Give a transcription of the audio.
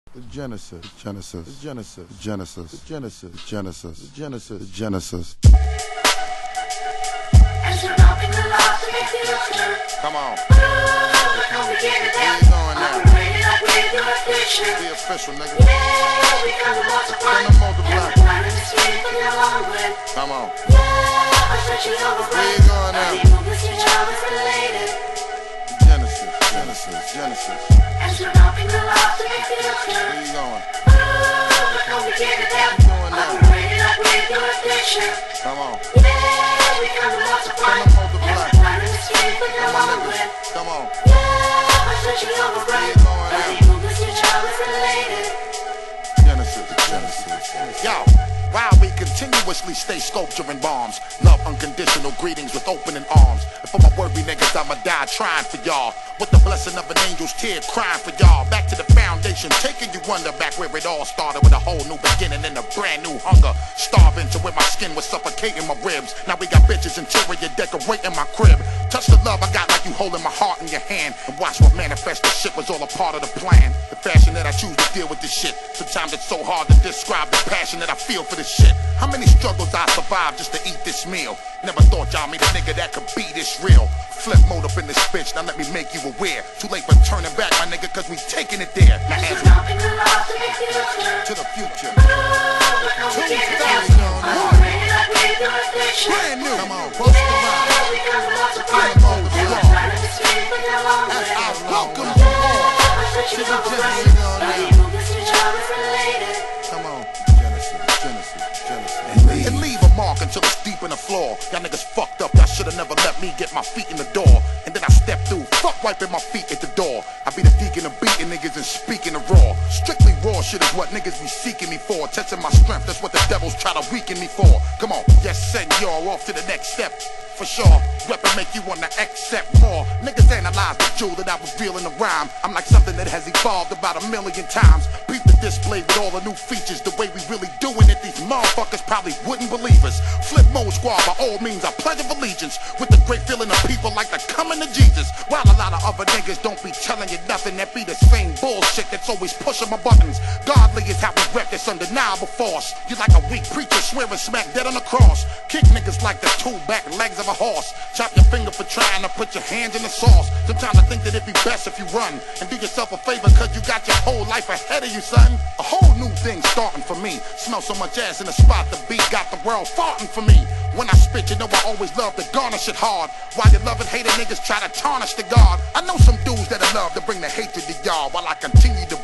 The Genesis, Genesis, Genesis, Genesis, Genesis, Genesis, Genesis, Genesis. Come on. Where you going now? Be official, nigga. Turn the multiply. Come on. Where you going now? Genesis, Genesis, Genesis. Where you going? Where you going now? Come on. Turn the multiply. Come on. Where you going now? Genesis, Genesis. Yo, while we continuously stay sculpturing bombs, love unconditional greetings with opening arms. And for my worthy niggas, I'ma die trying for y'all. With the blessing of an angel's tear crying for y'all. Back to the foundation, taking you under, back where it all started with a whole new beginning and a brand new hunger. Starving to where my skin was suffocating my ribs. Now we got bitches interior decorating my crib. Touch the love I got like you holding my heart in your hand. And watch what manifest this shit was all a part of the plan. The fashion that I choose to deal with this shit. Sometimes it's so hard to describe the passion that I feel for this shit. How many struggles I survived just to eat this meal? Never thought y'all meet a nigga that could be this real. Flip mode up in this bitch, now let me make you aware. Too late for turning back, my nigga, cause we taking it there. Now as we to the future. 2001. Brand new. Come on, post the ride. Flip mode of the law. As I welcome you all to the Genesis. Come on. Genesis, Genesis, Genesis. And leave a mark until it's deep in the floor. Y'all niggas fucked up, y'all should've never let me get my feet in the door. And then I step through, fuck wiping my feet at the door. I be the deacon of beating niggas and speaking the raw. Strictly raw shit is what niggas be seeking me for. Testing my strength, that's what the devils try to weaken me for. Come on, yes, send y'all off to the next step. For sure, weapon make you wanna accept more. Niggas analyze the jewel that I was reeling the rhyme. I'm like something that has evolved about 1,000,000 times. Beat the display with all the new features. The way we really doing it, these motherfuckers probably wouldn't believe us. Flip mode squad, by all means, I pledge of allegiance. With the great feeling of people like the coming to Jesus. While a lot of other niggas don't be telling you nothing, that be the same bullshit that's always pushing my buttons. Godly is how we rep this undeniable force. You like a weak preacher swearing smack dead on the cross. Kick niggas like the two back legs of a horse. Chop your finger for trying to put your hands in the sauce. Sometimes I think that it'd be best if you run and do yourself a favor, cause you got your whole life ahead of you, son. A whole new thing starting for me. Smell so much ass in the spot, the beat got the world farting for me. When I spit, you know I always love to garnish it hard. While you love it, hating niggas try to tarnish the God. I know some dudes that'll love to bring the hatred to y'all while I continue to